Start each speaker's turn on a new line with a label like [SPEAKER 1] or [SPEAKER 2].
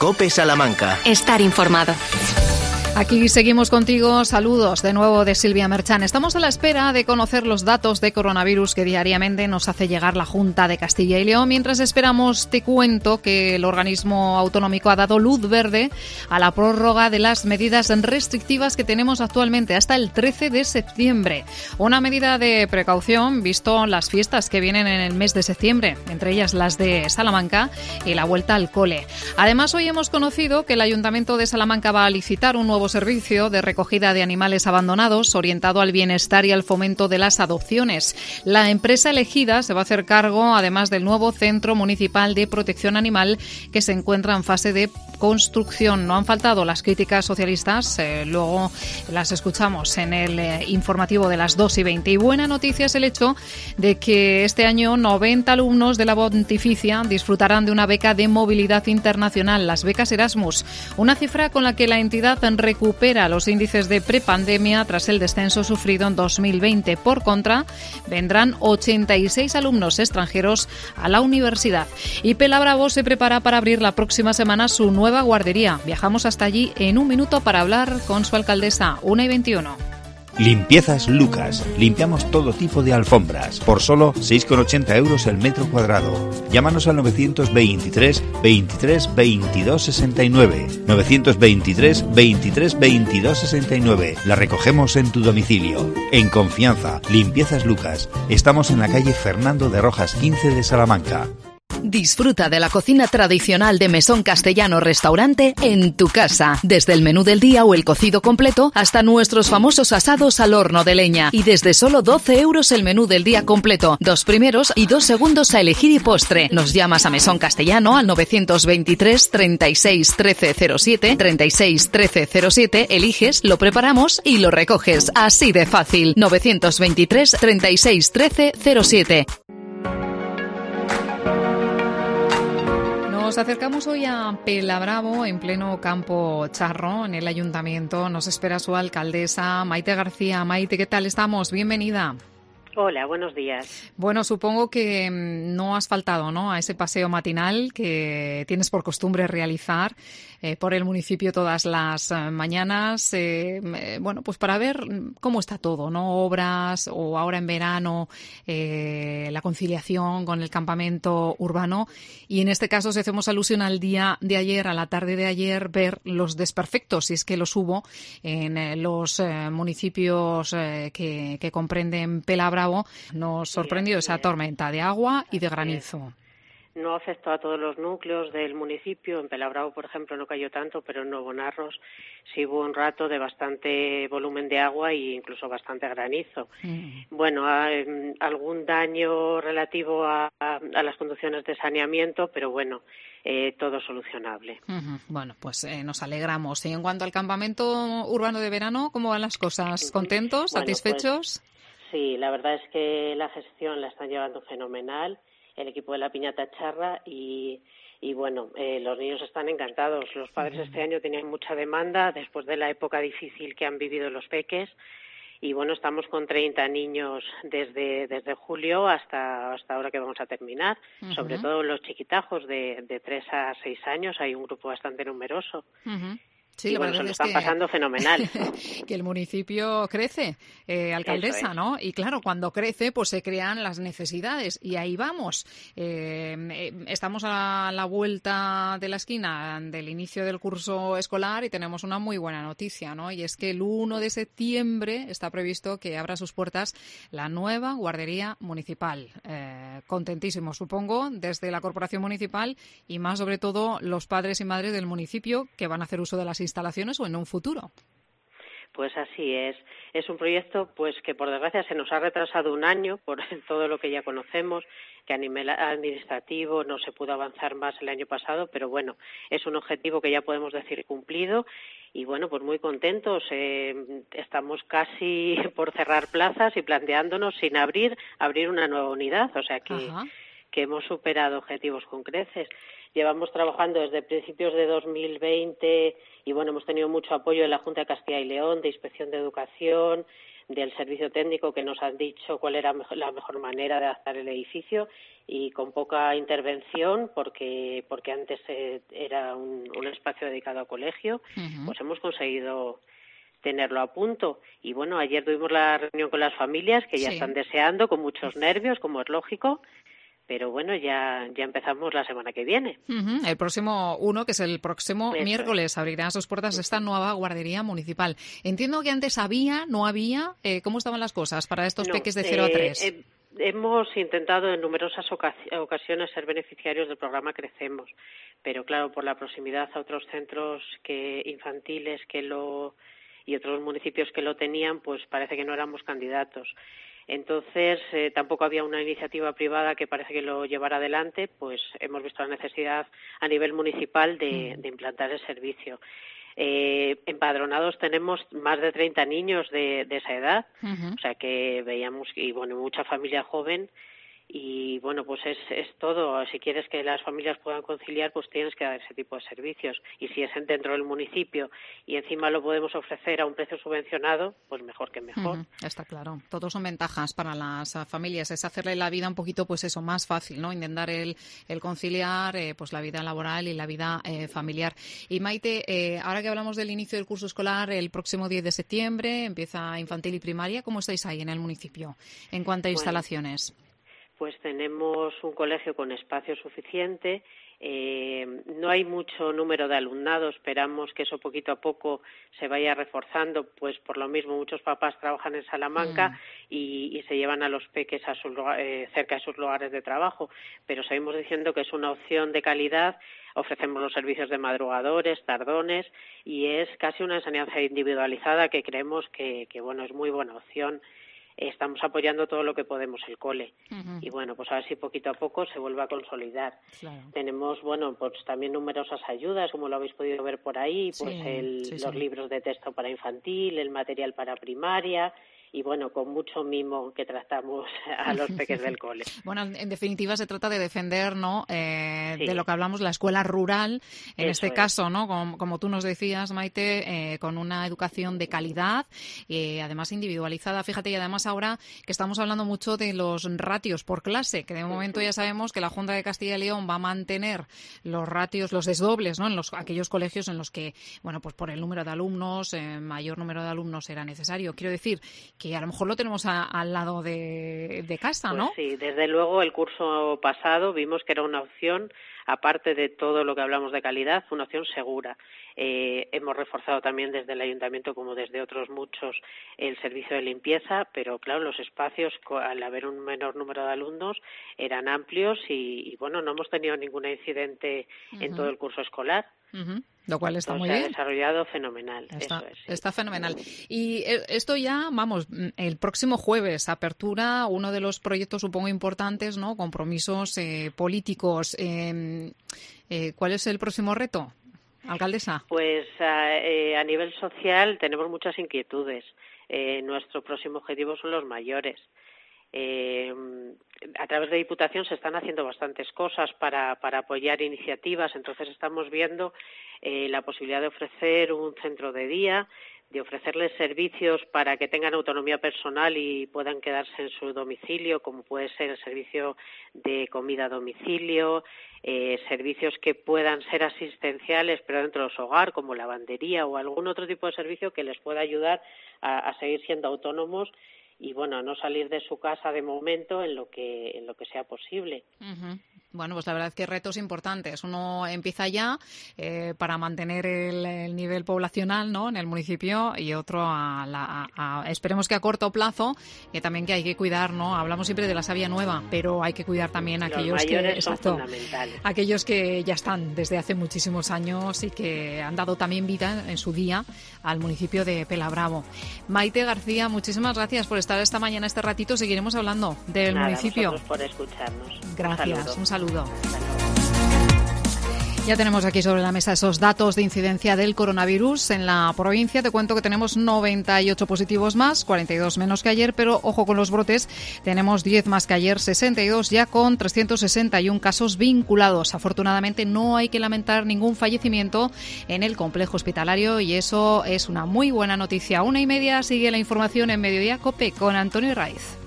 [SPEAKER 1] COPE Salamanca.
[SPEAKER 2] Estar informado.
[SPEAKER 3] Aquí seguimos contigo. Saludos de nuevo de Silvia Merchán. Estamos a la espera de conocer los datos de coronavirus que diariamente nos hace llegar la Junta de Castilla y León. Mientras esperamos, te cuento que el organismo autonómico ha dado luz verde a la prórroga de las medidas restrictivas que tenemos actualmente hasta el 13 de septiembre. Una medida de precaución visto las fiestas que vienen en el mes de septiembre, entre ellas las de Salamanca y la vuelta al cole. Además, hoy hemos conocido que el Ayuntamiento de Salamanca va a licitar un nuevo servicio de recogida de animales abandonados orientado al bienestar y al fomento de las adopciones. La empresa elegida se va a hacer cargo, además del nuevo Centro Municipal de Protección Animal, que se encuentra en fase de construcción. No han faltado las críticas socialistas, luego las escuchamos en el informativo de las 2:20. Y buena noticia es el hecho de que este año 90 alumnos de la Pontificia disfrutarán de una beca de movilidad internacional, las becas Erasmus, una cifra con la que la entidad recupera los índices de prepandemia tras el descenso sufrido en 2020. Por contra, vendrán 86 alumnos extranjeros a la universidad. Y Pelabravo se prepara para abrir la próxima semana su nueva guardería. Viajamos hasta allí en un minuto para hablar con su alcaldesa, 1:21.
[SPEAKER 4] Limpiezas Lucas. Limpiamos todo tipo de alfombras por solo 6,80 euros el metro cuadrado. Llámanos al 923 23 22 69. 923 23 22 69. La recogemos en tu domicilio. En confianza, Limpiezas Lucas. Estamos en la calle Fernando de Rojas 15 de Salamanca.
[SPEAKER 5] Disfruta de la cocina tradicional de Mesón Castellano Restaurante en tu casa. Desde el menú del día o el cocido completo hasta nuestros famosos asados al horno de leña. Y desde solo 12 euros el menú del día completo. 2 primeros y 2 segundos a elegir y postre. Nos llamas a Mesón Castellano al 923 36 13 07, 36 13 07, eliges, lo preparamos y lo recoges. Así de fácil. 923 36 13 07.
[SPEAKER 3] Nos acercamos hoy a Pelabravo, en pleno Campo Charro, en el ayuntamiento. Nos espera su alcaldesa, Maite García. Maite, ¿qué tal estamos? Bienvenida.
[SPEAKER 6] Hola, buenos días.
[SPEAKER 3] Bueno, supongo que no has faltado, ¿no?, a ese paseo matinal que tienes por costumbre realizar por el municipio todas las mañanas, bueno, pues para ver cómo está todo, ¿no? Obras o ahora en verano la conciliación con el campamento urbano y en este caso si hacemos alusión al día de ayer, a la tarde de ayer, ver los desperfectos, si es que los hubo, en los municipios que comprenden Pelabravo. Nos sorprendió esa tormenta de agua y de granizo.
[SPEAKER 6] No afectó a todos los núcleos del municipio. En Pelabravo, por ejemplo, no cayó tanto, pero en Nuevo Narros sí hubo un rato de bastante volumen de agua e incluso bastante granizo. Bueno, algún daño relativo a las conducciones de saneamiento, pero bueno, todo solucionable.
[SPEAKER 3] Bueno, pues nos alegramos. Y en cuanto al campamento urbano de verano, ¿cómo van las cosas? ¿Contentos?
[SPEAKER 6] Bueno,
[SPEAKER 3] ¿satisfechos?
[SPEAKER 6] Pues, sí, la verdad es que la gestión la están llevando fenomenal. El equipo de la Piñata Charra y bueno, los niños están encantados. Los padres este año tenían mucha demanda después de la época difícil que han vivido los peques y bueno, estamos con 30 niños desde julio hasta ahora que vamos a terminar, sobre todo los chiquitajos de 3 a 6 años, hay un grupo bastante numeroso.
[SPEAKER 3] Sí,
[SPEAKER 6] y
[SPEAKER 3] la
[SPEAKER 6] bueno,
[SPEAKER 3] verdad
[SPEAKER 6] se
[SPEAKER 3] es
[SPEAKER 6] lo están
[SPEAKER 3] que
[SPEAKER 6] pasando fenomenal.
[SPEAKER 3] que el municipio crece, alcaldesa, ¿no? Y claro, cuando crece, pues se crean las necesidades y ahí vamos. Estamos a la vuelta de la esquina del inicio del curso escolar y tenemos una muy buena noticia, ¿no? Y es que el 1 de septiembre está previsto que abra sus puertas la nueva guardería municipal. Contentísimos, supongo, desde la corporación municipal y más sobre todo los padres y madres del municipio que van a hacer uso de las instalaciones o en un futuro.
[SPEAKER 6] Pues así es. Es un proyecto pues que por desgracia se nos ha retrasado un año por todo lo que ya conocemos, que a nivel administrativo no se pudo avanzar más el año pasado, pero bueno, es un objetivo que ya podemos decir cumplido y bueno, pues muy contentos. Estamos casi por cerrar plazas y planteándonos sin abrir una nueva unidad, o sea que hemos superado objetivos con creces. Llevamos trabajando desde principios de 2020 y bueno, hemos tenido mucho apoyo de la Junta de Castilla y León, de Inspección de Educación, del servicio técnico que nos han dicho cuál era la mejor manera de adaptar el edificio y con poca intervención porque antes era un espacio dedicado a colegio, pues hemos conseguido tenerlo a punto. Y bueno, ayer tuvimos la reunión con las familias que ya están deseando, con muchos nervios, como es lógico. Pero bueno, ya empezamos la semana que viene.
[SPEAKER 3] El próximo 1, que es el próximo miércoles, abrirán sus puertas esta nueva guardería municipal. Entiendo que antes no había. ¿Cómo estaban las cosas para estos peques de 0 a 3?
[SPEAKER 6] Hemos intentado en numerosas ocasiones ser beneficiarios del programa Crecemos, pero claro, por la proximidad a otros centros infantiles y otros municipios que lo tenían, pues parece que no éramos candidatos. Entonces, tampoco había una iniciativa privada que parece que lo llevara adelante, pues hemos visto la necesidad a nivel municipal de implantar el servicio. Empadronados tenemos más de 30 niños de esa edad, o sea que veíamos, y bueno, mucha familia joven. Y bueno, pues es todo. Si quieres que las familias puedan conciliar, pues tienes que dar ese tipo de servicios. Y si es dentro del municipio y encima lo podemos ofrecer a un precio subvencionado, pues mejor que mejor.
[SPEAKER 3] Está claro. Todos son ventajas para las familias. Es hacerle la vida un poquito, pues eso, más fácil, ¿no? Intentar el conciliar, pues la vida laboral y la vida familiar. Y Maite, ahora que hablamos del inicio del curso escolar, el próximo 10 de septiembre empieza infantil y primaria. ¿Cómo estáis ahí en el municipio en cuanto a instalaciones?
[SPEAKER 6] Pues tenemos un colegio con espacio suficiente, no hay mucho número de alumnado, esperamos que eso poquito a poco se vaya reforzando, pues por lo mismo muchos papás trabajan en Salamanca y se llevan a los peques a cerca de sus lugares de trabajo, pero seguimos diciendo que es una opción de calidad. Ofrecemos los servicios de madrugadores, tardones y es casi una enseñanza individualizada que creemos que bueno, es muy buena opción. Estamos apoyando todo lo que podemos el cole y bueno, pues a ver si poquito a poco se vuelve a consolidar. Claro. Tenemos, bueno, pues también numerosas ayudas, como lo habéis podido ver por ahí, pues los libros de texto para infantil, el material para primaria y bueno, con mucho mimo que tratamos a los peques del cole.
[SPEAKER 3] Bueno, en definitiva se trata de defender, ¿no? De lo que hablamos, la escuela rural, en este caso, ¿no? Como tú nos decías, Maite, con una educación de calidad, además individualizada. Fíjate, y además ahora que estamos hablando mucho de los ratios por clase, que de momento ya sabemos que la Junta de Castilla y León va a mantener los ratios, los desdobles, ¿no? En aquellos colegios en los que, bueno, pues por el número de alumnos, mayor número de alumnos era necesario. Quiero decir que a lo mejor lo tenemos al lado de casa, ¿no?
[SPEAKER 6] Pues sí, desde luego el curso pasado vimos que era una opción, aparte de todo lo que hablamos de calidad, una opción segura. Hemos reforzado también desde el ayuntamiento, como desde otros muchos, el servicio de limpieza, pero claro, los espacios, al haber un menor número de alumnos, eran amplios y bueno, no hemos tenido ningún incidente en todo el curso escolar.
[SPEAKER 3] Lo cual está muy bien.
[SPEAKER 6] Se ha desarrollado fenomenal.
[SPEAKER 3] Está fenomenal. Y esto ya, vamos, el próximo jueves, apertura, uno de los proyectos, supongo, importantes, ¿no? Compromisos políticos. ¿Cuál es el próximo reto, alcaldesa?
[SPEAKER 6] Pues a nivel social tenemos muchas inquietudes. Nuestro próximo objetivo son los mayores. A través de Diputación se están haciendo bastantes cosas para apoyar iniciativas, entonces estamos viendo la posibilidad de ofrecer un centro de día, de ofrecerles servicios para que tengan autonomía personal y puedan quedarse en su domicilio, como puede ser el servicio de comida a domicilio, servicios que puedan ser asistenciales pero dentro de su hogar, como lavandería o algún otro tipo de servicio que les pueda ayudar a seguir siendo autónomos y bueno, a no salir de su casa de momento en lo que sea posible.
[SPEAKER 3] Bueno, pues la verdad es que retos importantes. Uno empieza ya para mantener el nivel poblacional, ¿no?, en el municipio, y otro esperemos que a corto plazo, que también que hay que cuidar, ¿no? Hablamos siempre de la savia nueva, pero hay que cuidar también a aquellos aquellos que ya están desde hace muchísimos años y que han dado también vida en su día al municipio de Pelabravo. Maite García, muchísimas gracias por estar esta mañana, este ratito. Seguiremos hablando del municipio.
[SPEAKER 6] Vosotros por escucharnos.
[SPEAKER 3] Gracias, un saludo. Ya tenemos aquí sobre la mesa esos datos de incidencia del coronavirus en la provincia. Te cuento que tenemos 98 positivos más, 42 menos que ayer, pero ojo con los brotes, tenemos 10 más que ayer, 62 ya con 361 casos vinculados. Afortunadamente no hay que lamentar ningún fallecimiento en el complejo hospitalario y eso es una muy buena noticia. 1:30 sigue la información en Mediodía COPE con Antonio Raiz.